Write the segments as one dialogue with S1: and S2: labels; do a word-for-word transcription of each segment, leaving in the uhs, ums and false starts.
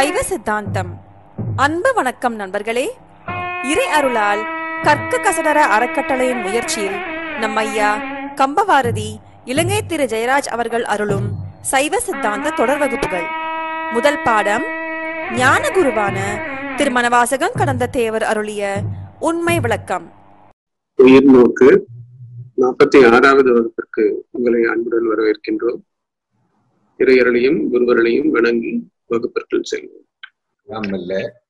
S1: சைவ சித்தாந்தம். அன்பு வணக்கம் நண்பர்களே. இறை அருளால் கற்க கசடர அறக்கட்டளையின் முயற்சியில் நம் ஐயா கம்பவாரதி இலங்கை திரு ஜெயராஜ் அவர்கள் அருளும் சைவ சித்தாந்த தொடர் வகுப்புகள். முதல் பாடம் ஞான குருவான திருமணவாசகம் கடந்த தேவர் அருளிய உண்மை விளக்கம்.
S2: உயிர் நோக்கு நாற்பத்தி ஆறாவது வகுப்பிற்கு உங்களை அன்புடன் வரவேற்கின்றோம். இறையருளையும் குருவர்களையும் வணங்கி வகுப்பிற்குள் செல்வோம்.
S3: அல்ல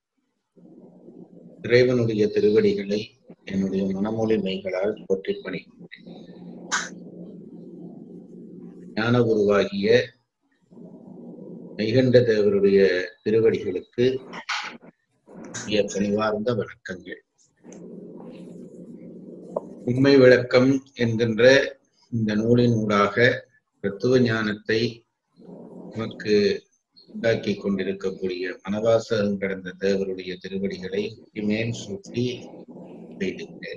S3: இறைவனுடைய திருவடிகளை என்னுடைய மனமொழி மெய்களால் போற்றி பணிகின்றேன். ஞான குருவாகிய மெய்கண்ட தேவருடைய திருவடிகளுக்கு பணிவார்ந்த வணக்கங்கள். உண்மை விளக்கம் என்கின்ற இந்த நூலின் ஊடாக தத்துவ ஞானத்தை நமக்கு உண்டாக்கி கொண்டிருக்கக்கூடிய மனவாசகம் கடந்த தேவருடைய திருவடிகளை மேல் சூட்டி செய்திருக்கிறேன்.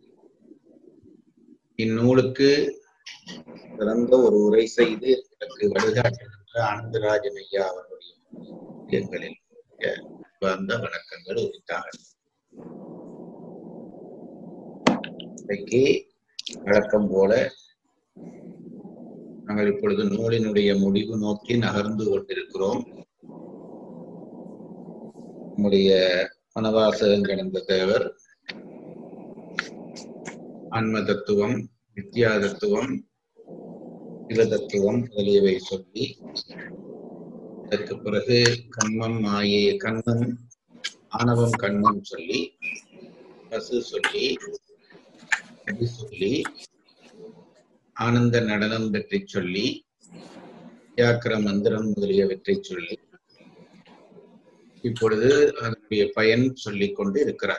S3: இந்நூலுக்கு சிறந்த ஒரு உரை செய்து எனக்கு வழிகாட்டுகின்ற ஆனந்தராஜன் ஐயா அவருடைய எங்களில் வந்த வணக்கங்கள் உரித்தார்கள். இன்றைக்கு வழக்கம் போல நாங்கள் இப்பொழுது நூலினுடைய முடிவு நோக்கி நகர்ந்து கொண்டிருக்கிறோம். நம்முடைய மனவாசகம் கடந்த தேவர் ஆன்ம தத்துவம், வித்யா தத்துவம், சிவ தத்துவம் முதலியவை சொல்லி, அதற்கு பிறகு கண்மம் மாயே கண்மம் ஆணவம் கண்மம் சொல்லி, பசு சொல்லி, அடி சொல்லி, ஆனந்த நடனம் பற்றி சொல்லி, வியாக்கிர மந்திரம் முதலியவற்றை சொல்லி இப்பொழுது அதனுடைய பயன் சொல்லிக் கொண்டு இருக்கிறார்.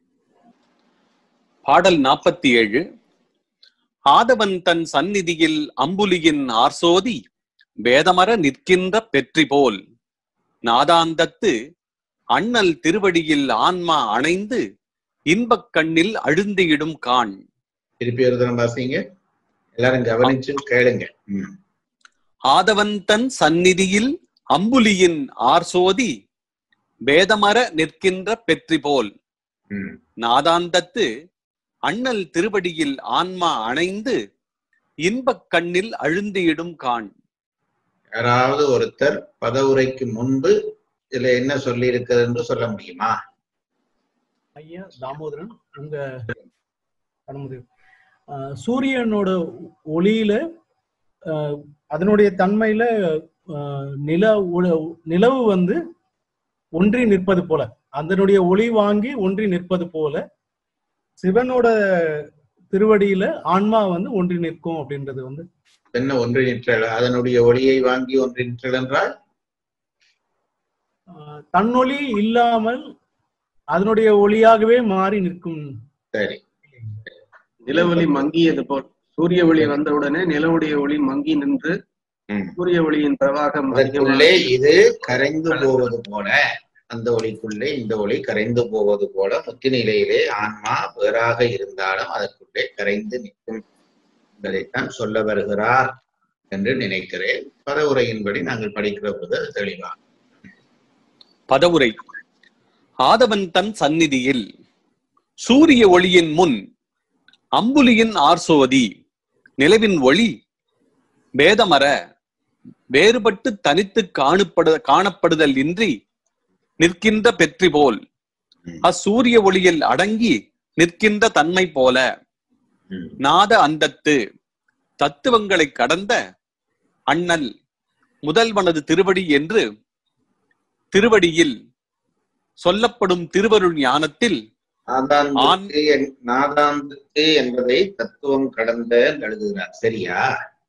S4: பாடல் நாற்பத்தி ஏழு. ஆதவன் தன் சந்நிதியில் அம்புலியின் ஆர்சோதி வேதமர நிற்கின்ற பெற்றி போல் நாதாந்தத்து அண்ணல் திருவடியில் ஆன்மா அணைந்து இன்பக் கண்ணில் அழுந்தியிடும் காண்.
S3: திருப்பி ஒரு தரம் வாசிங்க, எல்லாரும் கவனிச்சு கேளுங்க.
S4: ஆதவன் தன் சந்நிதியில் அம்புலியின் ஆர்சோதி வேதமர நிற்கின்ற பெற்றி போல் நாதாந்தத்து அண்ணல் திருவடியில் ஆன்மா அணைந்து இன்பக் கண்ணில் அழுந்தியிடும் காண்.
S3: யாராவது ஒருத்தர் பதவுரைக்கு முன்பு இதுல என்ன சொல்லி இருக்கிறது என்று சொல்ல முடியுமா?
S5: ஐயா தாமோதரன், உங்க சூரியனோட ஒளியில அதனுடைய தன்மையில நில நிலவு வந்து ஒன்றி நிற்பது போல, அதனுடைய ஒளி வாங்கி ஒன்றி நிற்பது போல சிவனோட திருவடியில ஆன்மா வந்து ஒன்றி நிற்கும் அப்படின்றது வந்து
S3: என்ன ஒன்றி நிற்றல்? அதனுடைய ஒளியை வாங்கி ஒன்றி நிற்றல் என்றால்
S5: தன்னொளி இல்லாமல் அதனுடைய ஒளியாகவே மாறி நிற்கும். சரி,
S2: நிலவொளி மங்கியது போல் சூரிய ஒளி வந்தவுடனே நிலவுடைய ஒளி மங்கி நின்று சூரிய ஒளியின் பிரவாகம்
S3: இது கரைந்து போவது போல, அந்த ஒளிக்குள்ளே இந்த ஒளி கரைந்து போவது போல முத்தி நிலையிலே ஆன்மா வேறாக இருந்தாலும் அதற்குள்ளே கரைந்து நிற்கும் என்பதைத்தான் சொல்ல வருகிறார் என்று நினைக்கிறேன். பதவுரையின்படி நாங்கள் படிக்கிற போது அது தெளிவா.
S4: பதவுரை. ஆதவன் தன் சந்நிதியில் சூரிய ஒளியின் முன் அம்புலியின் ஆர்சோதி நிலவின் ஒளி வேதமர வேறுபட்டு தனித்து காணப்படு காணப்படுதல் இன்றி நிற்கின்ற பெற்றி போல் அச்சூரிய ஒளியில் அடங்கி நிற்கின்ற தன்மை போல நாத அந்தத்து தத்துவங்களை கடந்த அண்ணல் முதல்வனது திருவடி என்று திருவடியில் சொல்லப்படும் திருவருள் ஞானத்தில்
S3: நாதாந்தத்து என்பதை தத்துவம் கடந்த எழுதுகிறார். சரியா?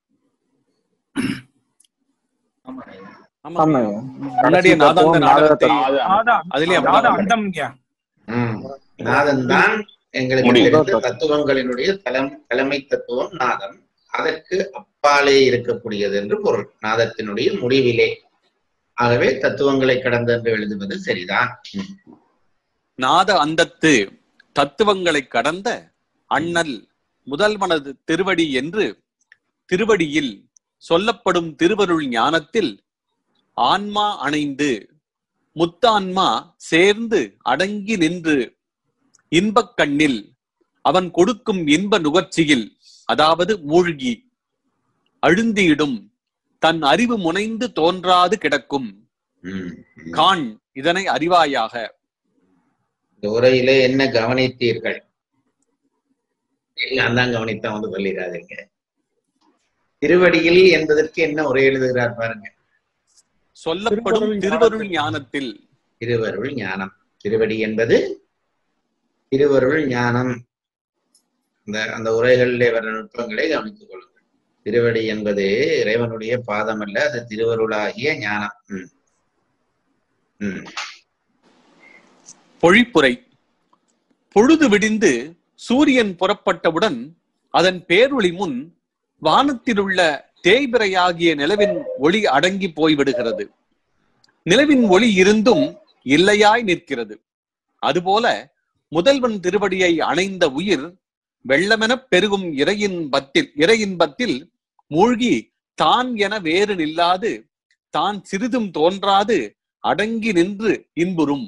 S3: நாதன் தான் எங்களுக்கு தத்துவங்களினுடைய தலைமை தத்துவம் நாதம். அதற்கு அப்பாலே இருக்கக்கூடியது என்று பொருள், நாதத்தினுடைய முடிவிலே. ஆகவே தத்துவங்களை கடந்த என்று எழுதுவது சரிதான்.
S4: நாத அந்தத்து தத்துவங்களை கடந்த அண்ணல் முதல்வனது திருவடி என்று திருவடியில் சொல்லப்படும் திருவருள் ஞானத்தில் ஆன்மா அணைந்து முத்தான்மா சேர்ந்து அடங்கி நின்று இன்பக் கண்ணில் அவன் கொடுக்கும் இன்ப நுகர்ச்சியில், அதாவது மூழ்கி அழுந்தியிடும் தன் அறிவு முனைந்து தோன்றாது கிடக்கும் காண் இதனை அறிவாயாக.
S3: இந்த உரையிலே என்ன கவனித்தீர்கள்? எல்லாம் தான் கவனித்தா வந்து சொல்லிடாதீங்க. திருவடியில் என்பதற்கு என்ன உரை எழுதுகிறார் பாருங்க.
S4: சொல்லப்படும் திருவருள் ஞானத்தில்.
S3: திருவருள் ஞானம். திருவடி என்பது திருவருள் ஞானம். அந்த அந்த உரைகளிலே வர நுட்பங்களை கவனித்துக் கொள்ளுங்கள். திருவடி என்பது இறைவனுடைய பாதம் அல்ல, அது திருவருளாகிய ஞானம். உம் உம்
S4: பொழிப்புரை. பொழுது விடிந்து சூரியன் புறப்பட்டவுடன் அதன் பேரொளி முன் வானத்திலுள்ள தேய்பிரையாகிய நிலவின் ஒளி அடங்கி போய்விடுகிறது. நிலவின் ஒளி இருந்தும் இல்லையாய் நிற்கிறது. அதுபோல முதல்வன் திருவடியை அணைந்த உயிர் வெள்ளமெனப் பெருகும் இறையின் பத்தில் இறையின்பத்தில் மூழ்கி தான் என வேறு நில்லாது தான் சிறிதும் தோன்றாது அடங்கி நின்று இன்புறும்.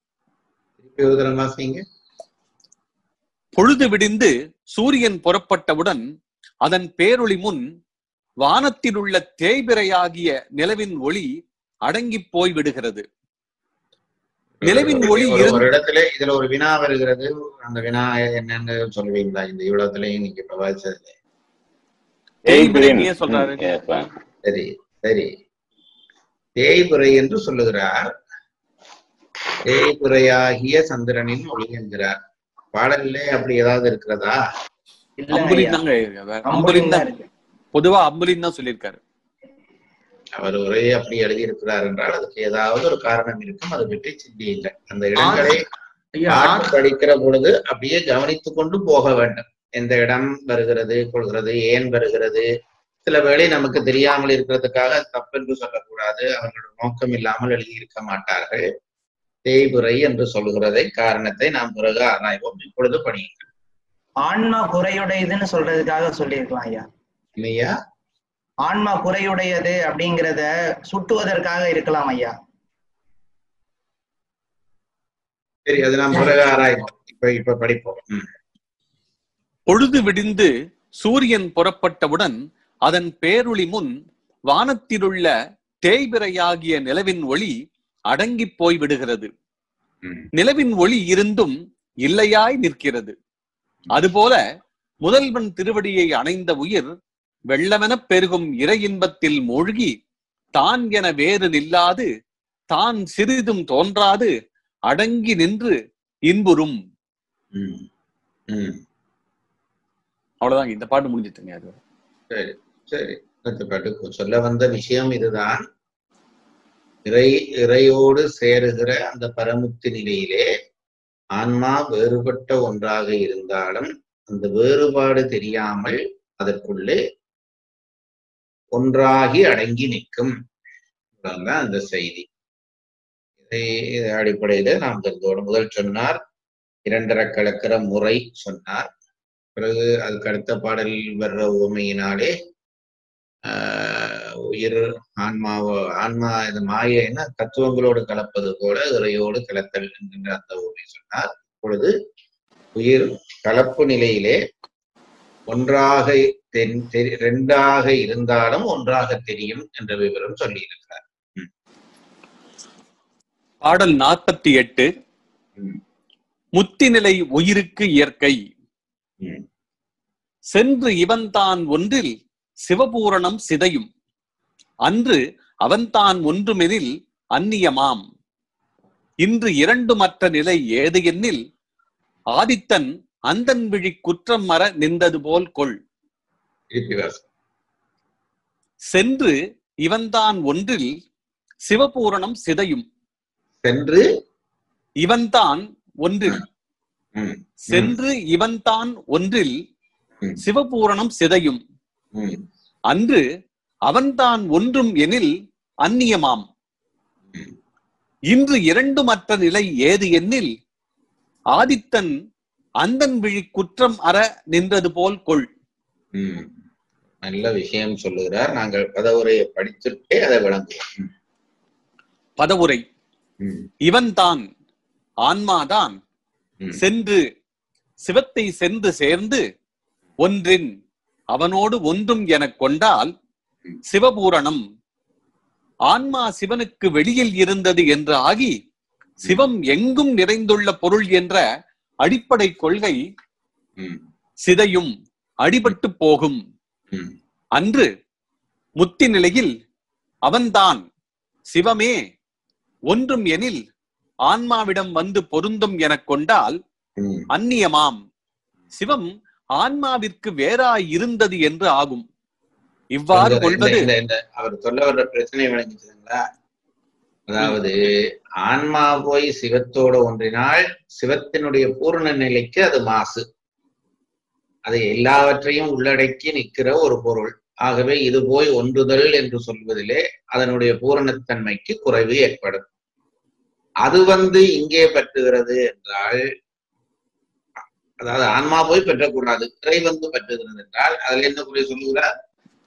S4: பொழுது விடிந்து சூரியன் புறப்பட்டவுடன் அதன் பேரொளி முன் வானத்தில் உள்ள தேய்பிரையாகிய நிலவின் ஒளி அடங்கி போய் விடுகிறது. நிலவின் ஒளி
S3: ஒரு இடத்துல இதுல ஒரு வினா வருகிறது. அந்த வினா என்னன்னு சொல்லுவீங்களா? இந்த இவ்வளவுலயும் நீங்க பிரபாதிச்சது
S4: சொல்றாரு.
S3: சரி சரி, தேய்பிரை என்று சொல்லுகிறார். தேய்பிரையாகிய சந்திரனின் ஒளி என்கிறார். பாடல்ல அப்படி ஏதாவது இருக்கிறதா?
S4: பொதுவா அம்புலின் தான் சொல்லியிருக்காரு.
S3: அவர் உரையை அப்படி எழுதியிருக்கிறார் என்றால் அதுக்கு ஏதாவது ஒரு காரணம் இருக்கும். அதை பற்றி சிந்தியுங்கள். அந்த இடங்களை படிக்கிற பொழுது அப்படியே கவனித்துக் கொண்டு போக வேண்டும். எந்த இடம் வருகிறது கொள்கிறது, ஏன் வருகிறது. சில வேளை நமக்கு தெரியாமல் இருக்கிறதுக்காக தப்பென்று சொல்லக்கூடாது. அவர்களோட நோக்கம் இல்லாமல் எழுதியிருக்க மாட்டார்கள். தேய்புரை என்று சொல்கிறதை காரணத்தை நாம் பிறகு ஆராய்வோம். இப்பொழுது படியுங்கள்.
S6: ஆன்மா குறையுடையதுன்னு சொல்றதுக்காக சொல்லியிருக்கலாம் ஐயா.
S3: இல்லையா?
S6: ஆன்மா குறையுடையது அப்படிங்கிறத சுட்டுவதற்காக இருக்கலாம் ஐயா.
S3: சரி, அது நாம் பிறகு ஆராய்வோம். இப்ப இப்ப படிப்போம்.
S4: பொழுது விடிந்து சூரியன் புறப்பட்டவுடன் அதன் பேரொளி முன் வானத்திலுள்ள தேய்பிரையாகிய நிலவின் ஒளி அடங்கி போய் விடுகிறது. நிலவின் ஒளி இருந்தும் இல்லையாய் நிற்கிறது. அதுபோல முதல்வன் திருவடியை அணைந்த உயிர் வெள்ளமெனப் பெருகும் இறை இன்பத்தில் மூழ்கி தான் என வேறு நில்லாது தான் சிறிதும் தோன்றாது அடங்கி நின்று இன்புறும். அவ்வளவுதான், இந்த பாட்டு முடிஞ்சிட்டுங்க. அது
S3: சரி சரி, இந்த பாட்டு சொல்ல வந்த விஷயம் இதுதான். இறை இறையோடு சேருகிற அந்த பரமுக்தி நிலையிலே ஆன்மா வேறுபட்ட ஒன்றாக இருந்தாலும் அந்த வேறுபாடு தெரியாமல் அதற்குள்ளே ஒன்றாகி அடங்கி நிற்கும். அந்த செய்தி இதை அடிப்படையில நாம் தெரிந்தோடு முதல் சொன்னார் இரண்டரை கலக்கிற முறை சொன்னார். பிறகு அதுக்கு அடுத்த பாடலில் வர்ற உவமையினாலே ஆஹ் உயிர் ஆன்மாவோ ஆன்மா இந்த மாயைன்னா தத்துவங்களோடு கலப்பது போல இறையோடு கலத்தல் என்கின்ற அந்த உவமை சொன்னார். இப்பொழுது உயிர் கலப்பு நிலையிலே ஒன்றாக ரெண்டாக இருந்தாலும் ஒன்றாக தெரியும் என்ற விவரம் சொல்லி இருக்கிறார்.
S4: பாடல் நாற்பத்தி எட்டு. முத்தி நிலை உயிருக்கு இயற்கை சென்று இவன்தான் ஒன்றில் சிவபூரணம் சிதையும் அன்று அவன்தான் ஒன்றுமெனில் அந்நியமாம். இன்று இரண்டு மற்ற நிலை ஏது எண்ணில் ஆதித்தன் அந்தன் விழி குற்றம் மற நின்றது போல் கொள். சென்று இவன்தான் ஒன்றில் சிவபூரணம் சிதையும்.
S3: சென்று
S4: இவன்தான் ஒன்றில் சென்று இவன்தான் ஒன்றில் சிவபூரணம் சிதையும் அன்று அவன்தான் ஒன்றும் எனில் அந்நியமாம். இன்று இரண்டு மற்ற நிலை ஏது எண்ணில் ஆதித்தன் அந்தன் விழி குற்றம் அற நின்றது போல் கொள்.
S3: நல்ல விஷயம் சொல்லுகிறார். நாங்கள் பதவுரையை படிச்சுட்டே அதை விளங்குவோம்.
S4: பதவுரை. இவன்தான் ஆன்மாதான் சென்று சிவத்தை சென்று சேர்ந்து ஒன்றின் அவனோடு ஒன்றும் எனக் கொண்டால் சிவபூரணம். ஆன்மா சிவனுக்கு வெளியில் இருந்தது என்று ஆகி சிவம் எங்கும் நிறைந்துள்ள பொருள் என்ற அடிப்படை கொள்கை சிதையும், அடிபட்டு போகும். அன்று முத்தி நிலையில் அவன்தான் சிவமே ஒன்றும் எனில் ஆன்மாவிடம் வந்து பொருந்தும் எனக் கொண்டால் அந்நியமாம். சிவம் ஆன்மாவிற்கு வேறாய் இருந்தது என்று ஆகும். இவ்வாறு கொள்வது
S3: அவர் சொல்ல வர்ற பிரச்சனை விளங்கிச்சுங்களா? அதாவது ஆன்மா போய் சிவத்தோட ஒன்றினால் சிவத்தினுடைய பூரண நிலைக்கு அது மாசு, அது எல்லாவற்றையும் உள்ளடக்கி நிற்கிற ஒரு பொருள். ஆகவே இது போய் ஒன்றுதல் என்று சொல்வதிலே அதனுடைய பூரணத்தன்மைக்கு குறைவு ஏற்படும். அது வந்து இங்கே பற்றுகிறது என்றால், அதாவது ஆன்மா போய் பெற்றக்கூடாது, இறை வந்து பற்றுகிறது என்றால் அதுல என்ன குறை சொல்லுகிறார்?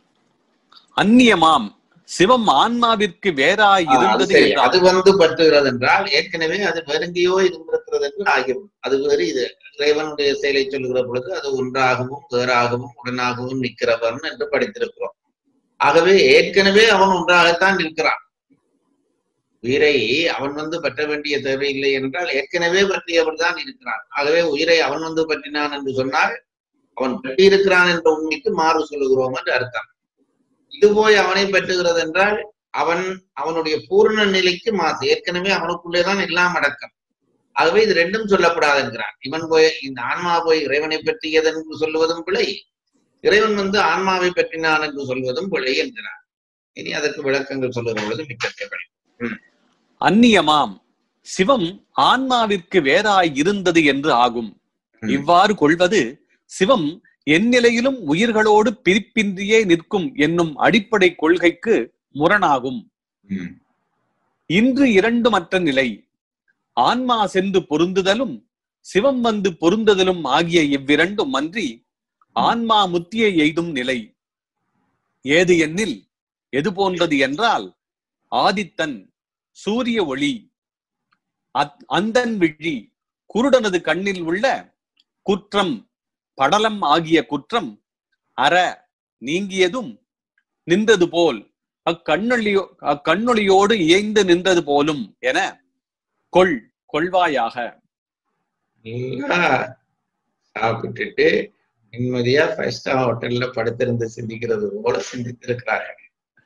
S4: அந்நியமாம். சிவம் ஆன்மாவிற்கு வேறாய் இருந்தது.
S3: அது வந்து பற்றுகிறது என்றால் ஏற்கனவே அது வேறெங்கேயோ இருந்திருக்கிறது என்று ஆகிவிடும். அது வேறு. இது இறைவனுடைய செயலை சொல்லுகிற பொழுது அது ஒன்றாகவும் வேறாகவும் உடனாகவும் நிற்கிறவன் என்று படித்திருக்கிறோம். ஆகவே ஏற்கனவே அவன் ஒன்றாகத்தான் நிற்கிறான். உயிரை அவன் வந்து பற்ற வேண்டிய தேவையில்லை என்றால் ஏற்கனவே பற்றியவன் தான் இருக்கிறான். ஆகவே உயிரை அவன் வந்து பற்றினான் என்று சொன்னால் அவன் பற்றியிருக்கிறான் என்ற உண்மைக்கு மாறு சொல்லுகிறோம் என்று அர்த்தம். இது போய் அவனை பற்றுகிறது என்றால் அவன் அவனுடைய பூரண நிலைக்கு மாசு, ஏற்கனவே அவனுக்குள்ளேதான் எல்லாம் அடக்கம். ஆகவே இது ரெண்டும் சொல்லப்படாது என்கிறான். இவன் போய் இந்த ஆன்மா போய் இறைவனை பற்றியது என்று சொல்லுவதும் பிழை, இறைவன் வந்து ஆன்மாவை பற்றினான் என்று சொல்வதும் பிழை என்கிறான். இனி அதற்கு விளக்கங்கள் சொல்லுகிற பொழுது மிக்க தேவை.
S4: அந்நியமாம். சிவம் ஆன்மாவிற்கு வேறாய் இருந்தது என்று ஆகும். இவ்வாறு கொள்வது சிவம் எந்நிலையிலும் உயிர்களோடு பிரிப்பின்றியே நிற்கும் என்னும் அடிப்படை கொள்கைக்கு முரணாகும். இன்று இரண்டு மற்ற நிலை ஆன்மா சென்று பொருந்துதலும் சிவம் வந்து பொருந்துதலும் ஆகிய இவ்விரண்டும் அன்றி ஆன்மா முத்தியை எய்தும் நிலை. ஏது எண்ணில் எது போன்றது என்றால் ஆதித்தன் சூரிய ஒளி அந்தன் விழி குருடனது கண்ணில் உள்ள குற்றம் படலம் ஆகிய குற்றம் அற நீங்கியதும் நின்றது போல் அக்கண்ணொளியோ அக்கண்ணொளியோடு இயைந்து நின்றது போலும் என கொள் கொள்வாயாக.
S3: சாப்பிட்டுட்டு நிம்மதியா ஃபைவ் ஸ்டார் ஹோட்டல்ல படுத்திருந்து சிந்திக்கிறது போல சிந்தித்திருக்கிறார்கள்.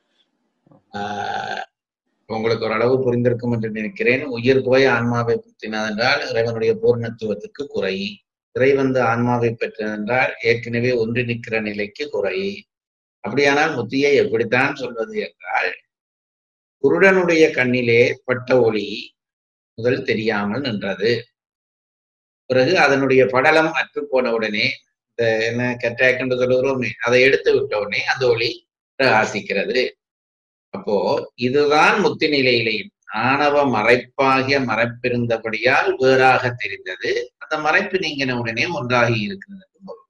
S3: ஆஹ் உங்களுக்கு ஓரளவு புரிந்திருக்கும் என்று நினைக்கிறேன். உயிர் போய் ஆன்மாவை பற்றினதென்றால் இறைவனுடைய பூர்ணத்துவத்துக்கு குறை, இறை வந்து ஆன்மாவை பெற்றதென்றால் ஏற்கனவே ஒன்று நிற்கிற நிலைக்கு குறை. அப்படியானால் முத்தியை எப்படித்தான் சொல்வது என்றால், குருடனுடைய கண்ணிலே பட்ட ஒளி முதல் தெரியாமல் நின்றது. பிறகு அதனுடைய படலம் அற்று போன உடனே இந்த என்ன கெட்டாக் என்று சொல்லுகிறோம், அதை எடுத்து விட்ட உடனே அந்த ஒளி பிரகாசிக்கிறது. அப்போ இதுதான் முத்தி நிலையிலேயும் ஆணவ மறைப்பாகிய மறைப்பிருந்தபடியால் வேறாக தெரிந்தது. அந்த மறைப்பு நீங்கின உடனே ஒன்றாகி இருக்கிறது.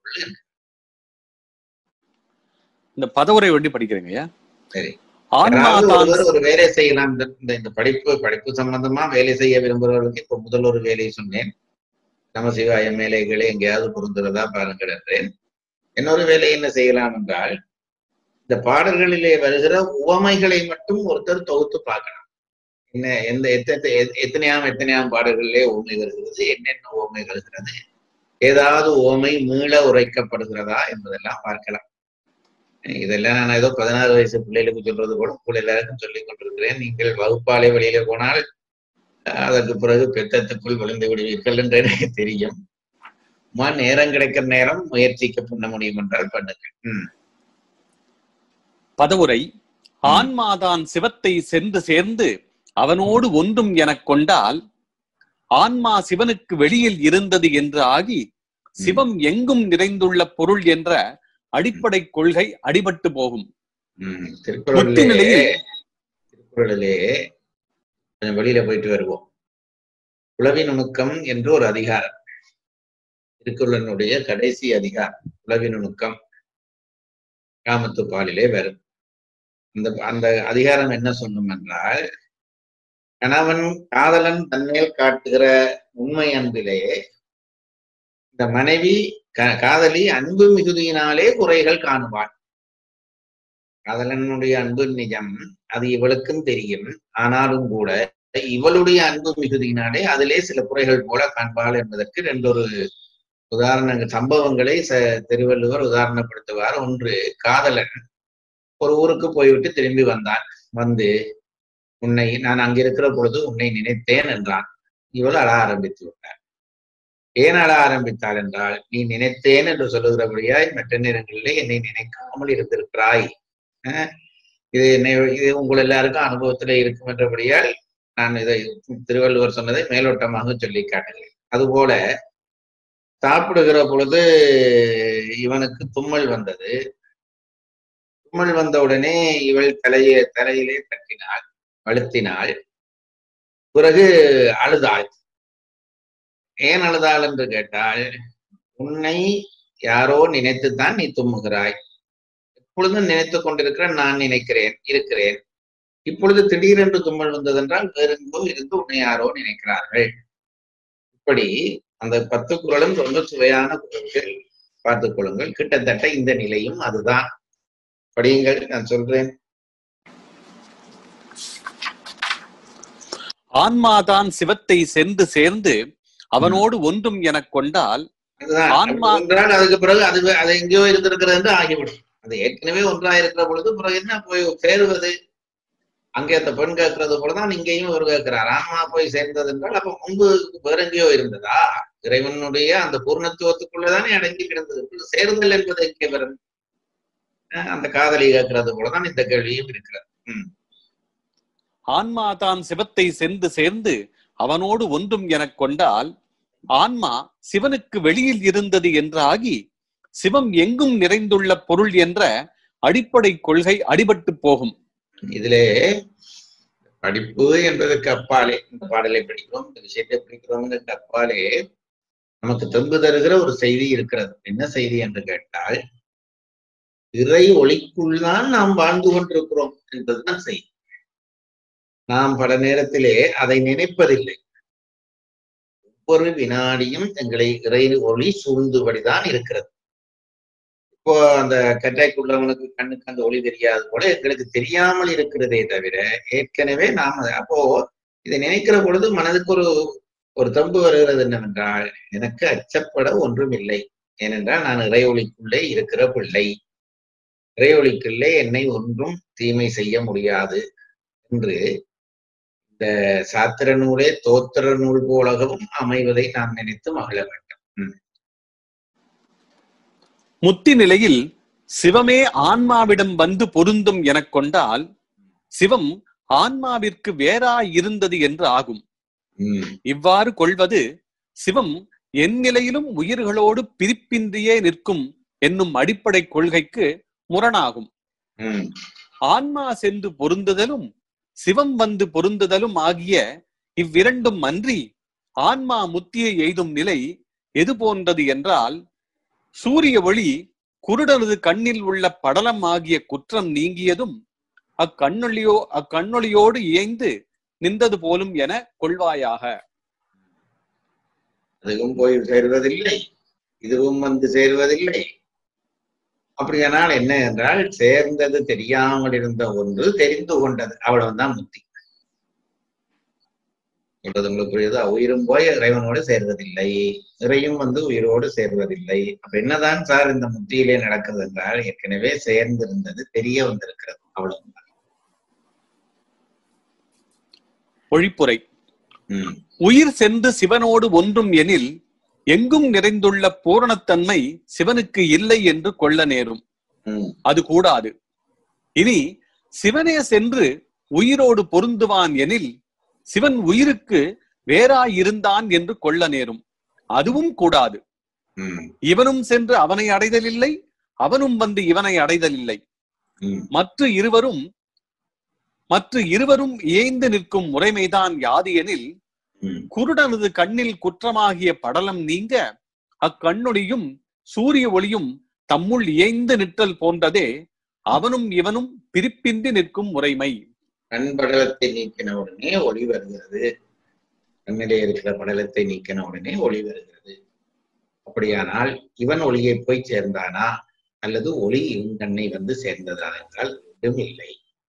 S4: இந்த பதவுரை ஒண்டி படிக்கிறீங்க.
S3: சரி, ஒரு வேலை செய்யலாம். இந்த இந்த படிப்பு படிப்பு சம்பந்தமா வேலை செய்ய விரும்புகிறவர்களுக்கு இப்ப முதல் ஒரு வேலையை சொன்னேன். நமசிவாய மேலைகளே எங்கேயாவது பொருந்துறதா பாருங்கள் என்றேன். இன்னொரு வேலை என்ன செய்யலாம் என்றால், இந்த பாடல்களிலே வருகிற உவமைகளை மட்டும் ஒருத்தர் தொகுத்து பார்க்கலாம். என்ன எந்த எத்தனை எத்தனையாம் எத்தனையாம் பாடல்களிலே உவமை வருகிறது, என்னென்ன உவமை வருகிறது, ஏதாவது உவமை மீள உரைக்கப்படுகிறதா என்பதெல்லாம் பார்க்கலாம். இதெல்லாம் நான் ஏதோ பதினாறு வயசு பிள்ளைகளுக்கு சொல்றது கூட கூட எல்லாருக்கும் சொல்லிக் கொண்டிருக்கிறேன். நீங்கள் வகுப்பாலை வெளியில போனால் அதற்கு பிறகு பெத்தத்துக்குள் விழுந்து விடுவீர்கள் என்று எனக்கு தெரியும். மா நேரம் கிடைக்கிற நேரம் முயற்சிக்க பண்ண முடியும் என்றால் பண்ணுங்கள். உம்
S4: பதவுரை. ஆன்மாதான் சிவத்தை சென்று சேர்ந்து அவனோடு ஒன்றும் எனக் கொண்டால் ஆன்மா சிவனுக்கு வெளியில் இருந்தது என்று ஆகி சிவம் எங்கும் நிறைந்துள்ள பொருள் என்ற அடிப்படை கொள்கை அடிபட்டு போகும்.
S3: திருக்குறளிலே திருக்குறளிலே கொஞ்சம் வெளியில போயிட்டு வருவோம். உளவி நுணுக்கம் என்று ஒரு அதிகாரம், திருக்குறளினுடைய கடைசி அதிகாரம் உளவி நுணுக்கம், காமத்து பாலிலே வரும். அந்த அந்த அதிகாரம் என்ன சொன்னோம் என்றால், கணவன் காதலன் தன்மேல் காட்டுகிற உண்மை அன்பிலே இந்த மனைவி காதலி அன்பு மிகுதியினாலே குறைகள் காணுவாள். காதலனுடைய அன்பு நிஜம், அது இவளுக்கும் தெரியும். ஆனாலும் கூட இவளுடைய அன்பு மிகுதியினாலே அதிலே சில குறைகள் போல காண்பாள் என்பதற்கு ரெண்டொரு உதாரணங்கள் சம்பவங்களை ச திருவள்ளுவர் உதாரணப்படுத்துவார். ஒன்று, காதலன் ஒரு ஊருக்கு போய்விட்டு திரும்பி வந்தான். வந்து உன்னை நான் அங்கிருக்கிற பொழுது உன்னை நினைத்தேன் என்றான். இவள் அழ ஆரம்பித்து விட்டார். ஏன் அழ ஆரம்பித்தாள் என்றால், நீ நினைத்தேன் என்று சொல்லுகிறபடியாய் மற்ற நேரங்களிலே என்னை நினைக்காமல் இருந்திருக்கிறாய். இது என்னை இது உங்கள் எல்லாருக்கும் அனுபவத்திலே இருக்கும் என்றபடியால் நான் இதை திருவள்ளுவர் சொன்னதை மேலோட்டமாக சொல்லி காட்டுகிறேன். அதுபோல சாப்பிடுகிற பொழுது இவனுக்கு தும்மல் வந்தது. தும்மல் வந்தவுடனே இவள் தலையே தலையிலே தட்டினாள், அழுத்தினாள். பிறகு அழுதாள். ஏன் அழுதாள் என்று கேட்டால், உன்னை யாரோ நினைத்துத்தான் நீ தும்முகிறாய். எப்பொழுதும் நினைத்து கொண்டிருக்கிற நான் நினைக்கிறேன் இருக்கிறேன். இப்பொழுது திடீரென்று தும்மல் வந்ததென்றால் வேறெங்கோ இருந்து உன்னை யாரோ நினைக்கிறார்கள். இப்படி அந்த பத்து குறளும் ரொம்ப சுவையான குறள்கள். பார்த்துக் கொள்ளுங்கள். கிட்டத்தட்ட இந்த நிலையும் அதுதான். படியுங்கள், நான் சொல்றேன்.
S4: ஆன்மாதான் சிவத்தை சென்று சேர்ந்து அவனோடு ஒன்றும் எனக் கொண்டால் ஆன்மா
S3: ஒன்றால் அதுக்கு பிறகு அது அது எங்கேயோ இருந்திருக்கிறது என்று ஆகிவிடும். அது ஏற்கனவே ஒன்றா இருக்கிற பொழுது பிறகு என்ன போய் சேருவது? அங்கே அந்த பெண் கேட்கறது போலதான் இங்கேயும் ஒரு கேட்கிறார். ஆன்மா போய் சேர்ந்தது என்றால் அப்ப முன்பு வேற எங்கேயோ இருந்ததா? இறைவனுடைய அந்த பூர்ணத்துவத்துக்குள்ளதானே அடங்கி கிடந்தது. சேருதல் என்பது எங்கே வரும்? அந்த காதலி கேட்கறது போலதான் இந்த கேள்வியும் இருக்கிறது. உம்
S4: ஆன்மாதான் சிவத்தை சென்று சேர்ந்து அவனோடு ஒன்றும் எனக் கொண்டால் ஆன்மா சிவனுக்கு வெளியில் இருந்தது என்றாகி சிவம் எங்கும் நிறைந்துள்ள பொருள் என்ற அடிப்படை கொள்கை அடிபட்டு போகும்.
S3: இதிலே படிப்பு என்பதற்கு அப்பாலே இந்த பாடலை படிக்கிறோம், இந்த விஷயத்தை படிக்கிறோம் அப்பாலே நமக்கு தெம்பு தருகிற ஒரு செய்தி இருக்கிறது. என்ன செய்தி என்று கேட்டால், இறை ஒளிக்குள்தான் நாம் வாழ்ந்து கொண்டிருக்கிறோம் என்பதுதான் செய்தி. நாம் பல நேரத்திலே அதை நினைப்பதில்லை. ஒவ்வொரு வினாடியும் எங்களை இறை ஒளி சூழ்ந்துபடிதான் இருக்கிறது. இப்போ அந்த கற்றைக்குள்ளவனுக்கு கண்ணுக்கு அந்த ஒளி தெரியாது போல எங்களுக்கு தெரியாமல் இருக்கிறதே தவிர ஏற்கனவே நாம் அப்போ இதை நினைக்கிற பொழுது மனதுக்கு ஒரு ஒரு தம்பு வருகிறது என்னவென்றால், எனக்கு அச்சப்பட ஒன்றும் இல்லை. ஏனென்றால் நான் இறை ஒளிக்குள்ளே இருக்கிற பிள்ளை. இறை ஒளிக்குள்ளே என்னை ஒன்றும் தீமை செய்ய முடியாது என்று இந்த சாத்திர நூலே தோத்திர நூல் போலகவும் அமைவதை நாம் நினைத்து மகிழ வேண்டும்.
S4: முத்தி நிலையில் சிவமே ஆன்மாவிடம் வந்து பொருந்தும் எனக் கொண்டால் சிவம் ஆன்மாவிற்கு வேறாய் இருந்தது என்று ஆகும். இவ்வாறு கொள்வது சிவம் என் நிலையிலும் உயிர்களோடு பிரிப்பின்றியே நிற்கும் என்னும் அடிப்படை கொள்கைக்கு முரணாகும். ஆன்மா சென்று பொருந்துதலும் சிவம் வந்து பொருந்துதலும் ஆகிய இவ்விரண்டும் அன்றி ஆன்மா முத்தியை எய்தும் நிலை எது போன்றது என்றால், சூரிய ஒளி குருடனது கண்ணில் உள்ள படலம் ஆகிய குற்றம் நீங்கியதும் அக்கண்ணொளியோ அக்கண்ணொளியோடு இயைந்து நின்றது போலும் என கொள்வாயாக.
S3: அதுவும் போய் சேர்வதில்லை, இதுவும் வந்து சேர்வதில்லை. அப்படியானால் என்ன என்றால், சேர்ந்தது தெரியாமல் இருந்த ஒன்று தெரிந்து கொண்டது, அவ்வளவுதான் முத்தி. சொல்றது உங்களுக்கு புரியுது? உயிரும் போய் இறைவனோடு சேர்வதில்லை, இறையும் வந்து உயிரோடு சேர்வதில்லை. அப்ப என்னதான் சார் இந்த முத்தியிலே நடக்குது என்றால், ஏற்கனவே சேர்ந்திருந்தது தெரிய வந்திருக்கிறது, அவ்வளவுதான்.
S4: பொழிப்புரை. உயிர் சென்று சிவனோடு ஒன்றும் எனில் எங்கும் நிறைந்துள்ள பூரணத்தன்மை சிவனுக்கு இல்லை என்று கொள்ள நேரும். அது கூடாது. இனி சிவனே சென்று உயிரோடு பொருந்துவான் எனில் சிவன் உயிருக்கு வேறாயிருந்தான் என்று கொள்ள நேரும். அதுவும் கூடாது. இவனும் சென்று அவனை அடைதல் இல்லை, அவனும் வந்து இவனை அடைதல் இல்லை. மற்ற இருவரும் மற்ற இருவரும் ஏய்ந்து நிற்கும் முறைமைதான் யாது எனில், குருடனது கண்ணில் குற்றமாகிய படலம் நீங்க அக்கண்ணொளியும் சூரிய ஒளியும் தம்முள் ஏய்ந்து நிற்றல் போன்றதே அவனும் இவனும் பிரிப்பின்றி நிற்கும் முறைமை.
S3: கண் படலத்தை நீக்கின உடனே ஒளி வருகிறது. கண்ணிலே இருக்கிற படலத்தை நீக்கின உடனே ஒளி வருகிறது. அப்படியானால் இவன் ஒளியை போய் சேர்ந்தானா அல்லது ஒளி இவன் கண்ணை வந்து சேர்ந்ததா என்றால் ஒன்றும் இல்லை.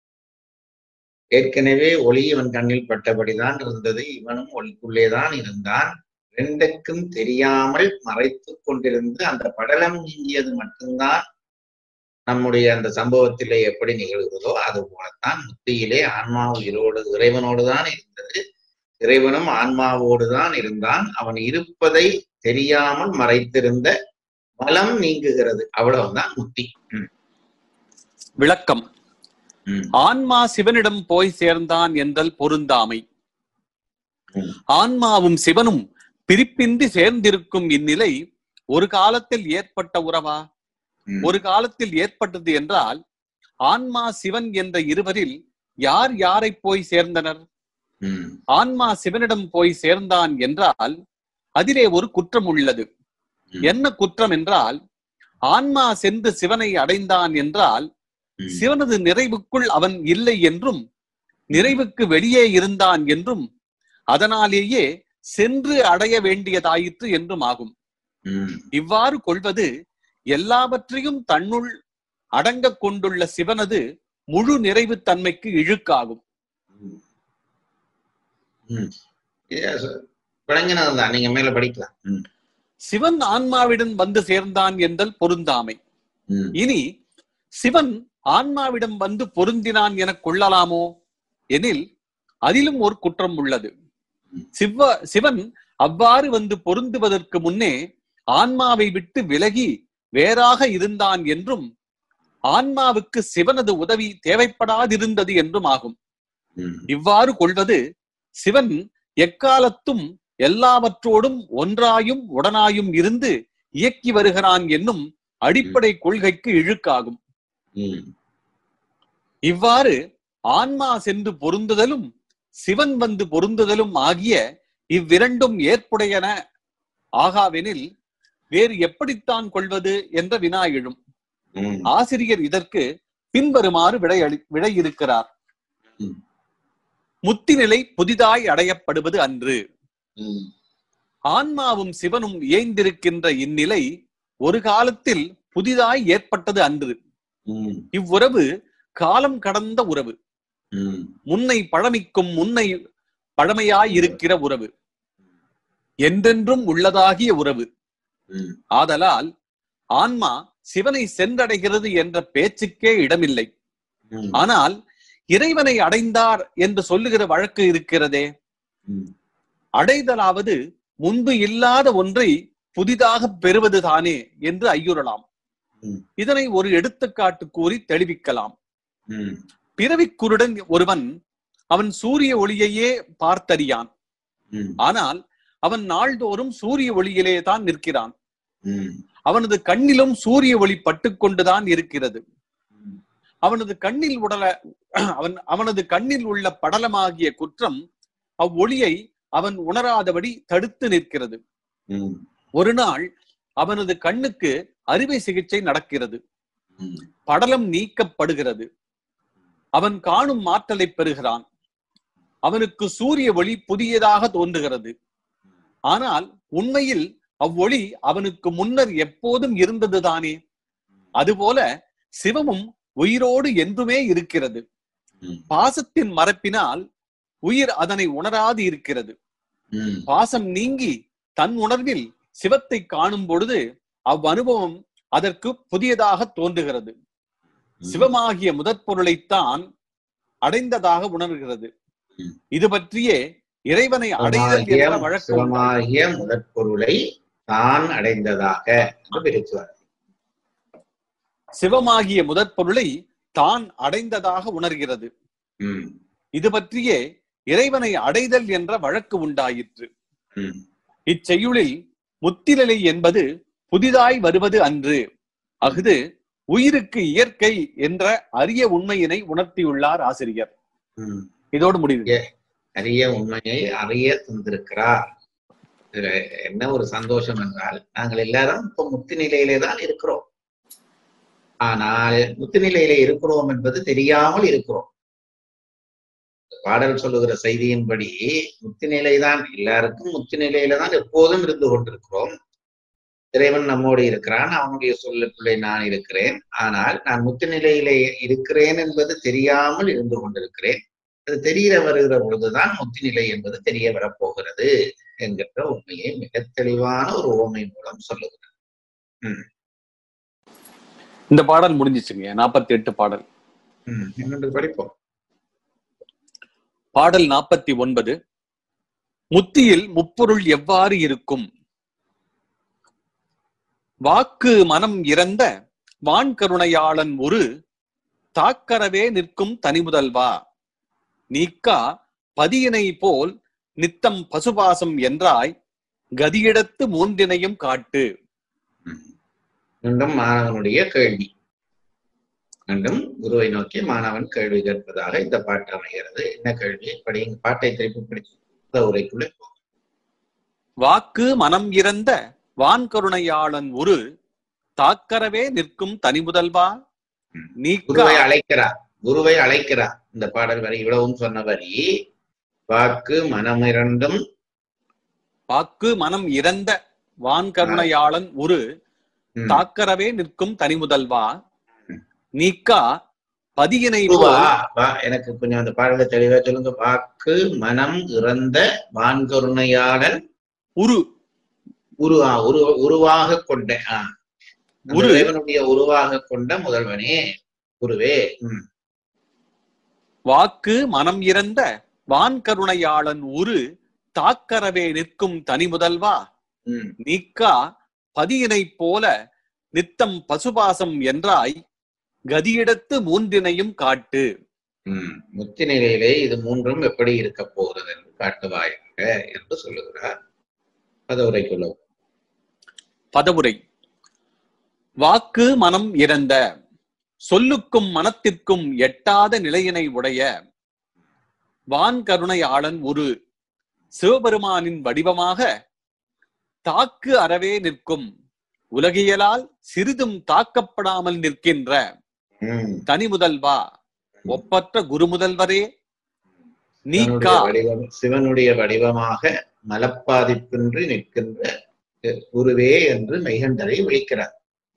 S3: ஏற்கனவே ஒளி இவன் கண்ணில் பட்டபடிதான் இருந்தது. இவனும் ஒளிக்குள்ளேதான் இருந்தான். ரெண்டுக்கும் தெரியாமல் மறைத்து கொண்டிருந்து அந்த படலம் நீங்கியது மட்டும்தான் நம்முடைய அந்த சம்பவத்திலே எப்படி நிகழ்கிறதோ அது போலத்தான் முத்தியிலே ஆன்மா உயிரோடு இறைவனோடு தான் இருந்தது. இறைவனும் ஆன்மாவோடு தான் இருந்தான். அவன் இருப்பதை தெரியாமல் மறைத்திருந்த பலம் நீங்குகிறது. அவ்வளவுதான் முத்தி.
S4: விளக்கம். ஆன்மா சிவனிடம் போய் சேர்ந்தான் என்றல் பொருந்தாமை. ஆன்மாவும் சிவனும் பிரிப்பின்றி சேர்ந்திருக்கும் இந்நிலை ஒரு காலத்தில் ஏற்பட்ட உறவா? ஒரு காலத்தில் ஏற்பட்டது என்றால் ஆன்மா சிவன் என்ற இருவரில் யார் யாரை போய் சேர்ந்தனர்? ஆன்மா சிவனிடம் போய் சேர்ந்தான் என்றால் அதிலே ஒரு குற்றம் உள்ளது. என்ன குற்றம் என்றால், ஆன்மா சென்று சிவனை அடைந்தான் என்றால் சிவனது நிறைவுக்குள் அவன் இல்லை என்றும் நிறைவுக்கு வெளியே இருந்தான் என்றும் அதனாலேயே சென்று அடைய வேண்டியதாயிற்று என்றும் ஆகும். இவ்வாறு கொள்வது எல்லாவற்றையும் தன்னுள் அடங்க கொண்டுள்ள சிவனது முழு நிறைவு தன்மைக்கு இழுக்காகும்.
S3: நீங்க மேல படிக்கலாம்.
S4: சிவன் ஆன்மாவிடம் வந்து சேர்ந்தான் என்றல் பொருந்தாமை. இனி சிவன் ஆன்மாவிடம் வந்து பொருந்தினான் என கொள்ளலாமோ எனில் அதிலும் ஒரு குற்றம் உள்ளது. சிவ சிவன் அவ்வாறு வந்து பொருந்துவதற்கு முன்னே ஆன்மாவை விட்டு விலகி வேறாக இருந்தான் என்றும் ஆன்மாவுக்கு சிவனது உதவி தேவைப்படாதிருந்தது என்றும் ஆகும். இவ்வாறு கொள்வது சிவன் எக்காலத்தும் எல்லாவற்றோடும் ஒன்றாயும் உடனாயும் இருந்து இயக்கி வருகிறான் என்னும் அடிப்படை கொள்கைக்கு இழுக்காகும். இவ்வாறு ஆன்மா சென்று பொருந்துதலும் சிவன் வந்து பொருந்துதலும் ஆகிய இவ்விரண்டும் ஏற்புடையன ஆகாவெனில் வேறு எப்படித்தான் கொள்வது என்ற வினா எழும். ஆசிரியர் இதற்கு பின்வருமாறு விடை விடை இருக்கிறார். முத்திநிலை புதிதாய் அடையப்படுவது அன்று. ஆன்மாவும் சிவனும் இயைந்திருக்கின்ற இந்நிலை ஒரு காலத்தில் புதிதாய் ஏற்பட்டது அன்று. இவ்வுறவு காலம் கடந்த உறவு, முன்னை பழமிக்கும் முன்னை பழமையாய் இருக்கிற உறவு, என்றென்றும் உள்ளதாகிய உறவு. ஆதலால் ஆன்மா சிவனை சென்றடைகிறது என்ற பேச்சுக்கே இடமில்லை. ஆனால் இறைவனை அடைந்தார் என்று சொல்லுகிற வழக்கு இருக்கிறதே. அடைதலாவது முன்பு இல்லாத ஒன்றை புதிதாக பெறுவது தானே என்று ஐயுறலாம். இதனை ஒரு எடுத்துக்காட்டு கூறி தெளிவிக்கலாம். பிறவிக்குருடன் ஒருவன் அவன் சூரிய ஒளியையே பார்த்தறியான். ஆனால் அவன் நாள்தோறும் சூரிய ஒளியிலே தான் நிற்கிறான். அவனது கண்ணிலும் சூரிய ஒளி பட்டு கொண்டுதான் இருக்கிறது. அவனது கண்ணில் உடல அவன் அவனது கண்ணில் உள்ள படலமாகிய குற்றம் அவ்வொளியை அவன் உணராதபடி தடுத்து நிற்கிறது. ஒரு நாள் அவனது கண்ணுக்கு அறுவை சிகிச்சை நடக்கிறது. படலம் நீக்கப்படுகிறது. அவன் காணும் மாற்றலை பெறுகிறான். அவனுக்கு சூரிய ஒளி புதியதாக தோன்றுகிறது. ஆனால் உண்மையில் அவ்வொளி அவனுக்கு முன்னர் எப்போதும் இருந்ததுதானே. அதுபோல சிவமும் உயிரோடு என்றுமே இருக்கிறது. பாசத்தின் மறைப்பினால் உயிர் அதனை உணராது இருக்கிறது. பாசம் நீங்கி தன் உணர்வில் சிவத்தை காணும் பொழுது அவ்வனுபவம் அதற்கு புதியதாக தோன்றுகிறது. சிவமாகிய முதற் பொருளைத்தான் அடைந்ததாக உணர்கிறது. இது பற்றியே இறைவனை அடைதல் என்ற வழக்கு.
S3: சிவமாகிய முதற் பொருளை தான் அடைந்ததாக
S4: சிவமாகிய முதற் பொருளை தான் அடைந்ததாக உணர்கிறது. இது பற்றியே இறைவனை அடைதல் என்ற வழக்கு உண்டாயிற்று. இச்செய்யுளில் முத்திநிலை என்பது புதிதாய் வருவது அன்று. அஃது உயிருக்கு இயற்கை என்ற அரிய உண்மையினை உணர்த்தியுள்ளார் ஆசிரியர். இதோடு முடிவு.
S3: அரிய உண்மையை அறிய தந்திருக்கிறார். என்ன ஒரு சந்தோஷம் என்றால், நாங்கள் எல்லாரும் இப்ப முத்தி நிலையிலே தான் இருக்கிறோம். ஆனால் முத்தி நிலையிலே இருக்கிறோம் என்பது தெரியாமல் இருக்கிறோம். பாடல் சொல்லுகிற செய்தியின்படி முத்தி நிலைதான், எல்லாருக்கும் முத்தி நிலையில தான் எப்போதும் இருந்து கொண்டிருக்கிறோம். இறைவன் நம்மோடு இருக்கிறான், அவனுடைய சொல்லுக்குள்ளே நான் இருக்கிறேன். ஆனால் நான் முத்து நிலையிலே இருக்கிறேன் என்பது தெரியாமல் இருந்து கொண்டிருக்கிறேன். அது தெரிய வருகிற பொழுதுதான் முத்தி நிலை என்பது தெரிய வரப்போகிறது என்கிற உண்மையை மிக தெளிவான ஒரு ஓமை மூலம் சொல்லுகிறார். உம்
S4: இந்த பாடல் முடிஞ்சிச்சுங்க. நாற்பத்தி எட்டு பாடல்.
S3: உம் இன்னொன்று படிப்போம்.
S4: பாடல் நாற்பத்தி ஒன்பது. முத்தியில் முப்பொருள் எவ்வாறு இருக்கும்? வாக்கு மனம் இறந்த வான்கருணையாளன் ஒரு தாக்கரவே நிற்கும் தனிமுதல்வா, நீக்கா பதியினை போல் நித்தம் பசுபாசம் என்றாய், கதியிடத்து மூன்றினையும் காட்டு.
S3: மீண்டும் மாணவனுடைய கேள்வி. மீண்டும் குருவை நோக்கி மாணவன் கேள்வி கேட்பதாக இந்த பாட்டு அமைகிறது. என்ன கேள்வி? படி, பாட்டை திருப்பி படித்த உரைக்குள்ளே போ.
S4: வாக்கு மனம் இறந்த வான்கருணையாளன் ஒரு தாக்கரவே நிற்கும் தனிமுதல்வா, நீக்கா.
S3: குருவை அழைக்கிறார், குருவை அழைக்கிறார். இந்த பாடல் வரி இவ்வளவும் சொன்ன வரி, வாக்கு மனம் இரண்டும்,
S4: வாக்கு மனம் இறந்த வான்கருணையாளன் ஒரு தாக்கரவே நிற்கும் தனிமுதல்வா, நீக்கா பதியினை
S3: எனக்கு கொஞ்சம் அந்த பாடலை தெளிவா சொல்லுங்க. வாக்கு மனம் இறந்த வான்கருணையாளன்
S4: உரு
S3: உருவா உரு உருவாக கொண்ட இறைவனுடைய உருவாக கொண்ட முதல்வனே குருவே. உம்
S4: வாக்கு மனம் இறந்த வான்கருணையாளன் உரு தாக்கரவே நிற்கும் தனிமுதல்வா, நீக்கா பதியினை போல நித்தம் பசுபாசம் என்றாய், கதியிடத்து மூன்றினையும் காட்டு.
S3: உம் முத்தி நிலையிலே இது மூன்றும் எப்படி இருக்க போகிறது என்று காட்டுவாயாக என்று சொல்லுகிறார். பதவுரைக்குள்ள
S4: பதவுரை. வாக்கு மனம் இறந்த, சொல்லுக்கும் மனத்திற்கும் எட்டாத நிலையினை உடைய வான்கருணையாளன் ஒரு சிவபெருமானின் வடிவமாக தாக்கு அறவே நிற்கும், உலகியலால் சிறிதும் தாக்கப்படாமல் நிற்கின்ற தனிமுதல்வா, ஒப்பற்ற குருமுதல்வரே, நீக்கா.
S3: சிவனுடைய வடிவமாக மலப்பாதிப்பின்றி நிற்கின்ற குருவே என்று மெய்கண்டரை விളിக்கிறார்.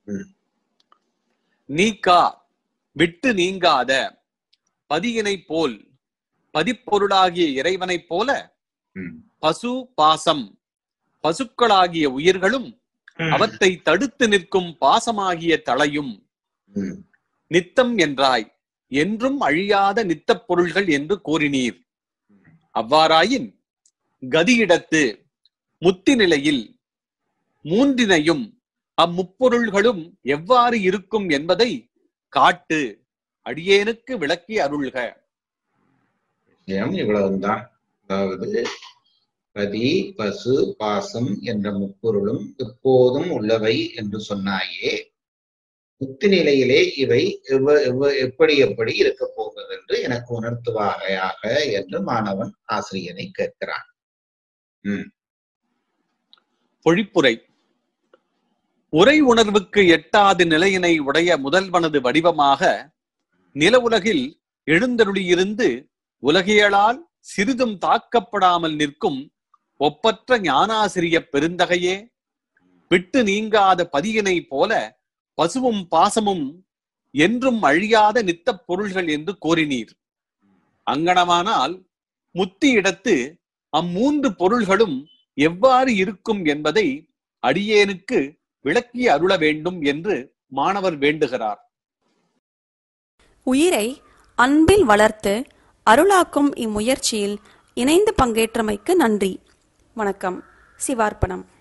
S4: நீக்கா விட்டு நீங்காத பதியினை போல், பதிப்பொருளாகிய இறைவனைப் போல பசு பாசம், பசுக்களாகிய உயிர்களும் அவற்றை தடுத்து நிற்கும் பாசமாகிய தலையும் நித்தம் என்றாய், என்றும் அழியாத நித்தப் பொருள்கள் என்று கூறினீர். அவ்வாறாயின் கதியிடத்து முத்தி நிலையில் மூன்றினையும் அம்முப்பொருள்களும் எவ்வாறு இருக்கும் என்பதை காட்டு, அடியேனுக்கு விளக்கி அருள்க.
S3: இவ்வளவுதான். அதாவது பதி பசு பாசம் என்ற முப்பொருளும் எப்போதும் உள்ளவை என்று சொன்னாயே, முத்தி நிலையிலே இவை எவ்வ எவ்வ எப்படி எப்படி இருக்க போகிறது என்று எனக்கு உணர்த்துவாகையாக என்று மாணவன் ஆசிரியனை கேட்கிறான். உம்
S4: பொழிப்புரை. உரை உணர்வுக்கு எட்டாது நிலையினை உடைய முதல்வனது வடிவமாக நில உலகில் எழுந்தருளியிருந்து உலகியலால் சிறிதும் தாக்கப்படாமல் நிற்கும் ஒப்பற்ற ஞானாசிரிய பெருந்தகையே, விட்டு நீங்காத பதியினை போல பசுவும் பாசமும் என்றும் அழியாத நித்தப் பொருள்கள் என்று கோரினீர். அங்கனமானால் முத்தி இடத்து அம்மூன்று பொருள்களும் எவ்வாறு இருக்கும் என்பதை அடியேனுக்கு விளக்கி அருள வேண்டும் என்று மாணவர் வேண்டுகிறார்.
S1: உயிரை அன்பில் வளர்த்து அருளாக்கும் இம்முயற்சியில் இணைந்து பங்கேற்றமைக்கு நன்றி. வணக்கம். சிவார்ப்பணம்.